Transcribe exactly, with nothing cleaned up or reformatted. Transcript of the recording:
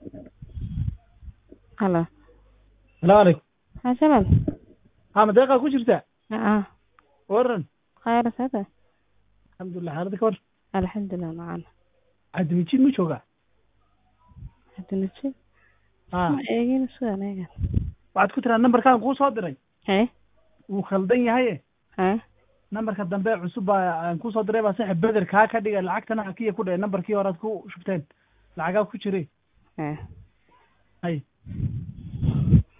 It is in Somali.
هلا السلام عليكم. ها سلام. ها مدقة ku jirtaa اه waran خير هذا alxamdulilah xaaladda ka war الحمد لله معنا cabdimajid ma joogaa هذا نفسي ha ما ايجي نسوي انا waxaad ku tiraa nambarkaan kuu soo diray ايه wuu khaldan yahaye ها nambarka dambe cusub baa aan kuu soo diray baa saaxib beder kaa ka dhiga lacagtana hakiya ku dhahe nambarkii horead ku shubteen lacagaa ku jiray ها hay